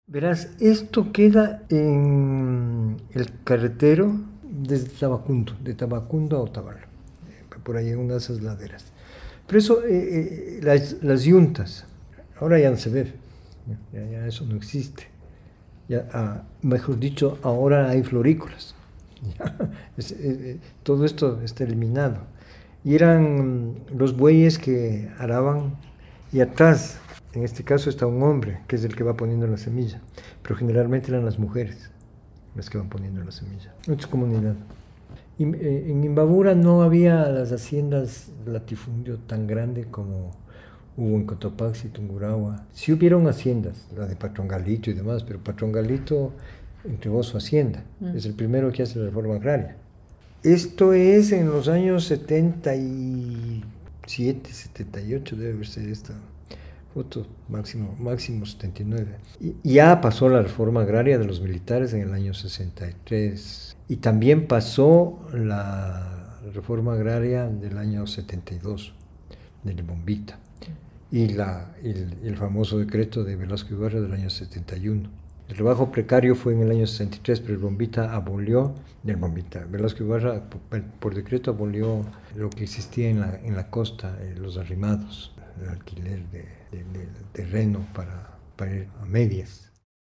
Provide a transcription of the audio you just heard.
Verás, esto queda en el carretero desde Tabacundo, de Tabacundo a Otavalo, por ahí en una de esas laderas. Pero eso, las yuntas, ahora ya no se ve, ya eso no existe. Ya, mejor dicho, ahora hay florícolas. Todo esto está eliminado. Y eran los bueyes que araban y atrás, en este caso, está un hombre, que es el que va poniendo la semilla. Pero generalmente eran las mujeres las que van poniendo la semilla. Esto es comunidad. Y, en Imbabura no había las haciendas de latifundio tan grande como hubo en Cotopaxi y Tungurahua. Sí hubieron haciendas, la de Patrón Galito y demás, pero Patrón Galito entregó su hacienda. Es el primero que hace la reforma agraria. Esto es en los años 77, 78, debe verse esta foto, máximo 79. Y ya pasó la reforma agraria de los militares en el año 63. Y también pasó la reforma agraria del año 72, del Bombita. Y el famoso decreto de Velasco Ibarra del año 71. El trabajo precario fue en el año 63, pero el Bombita abolió, Velasco Ibarra por decreto abolió lo que existía en la costa, los arrimados, el alquiler de terreno para ir a medias.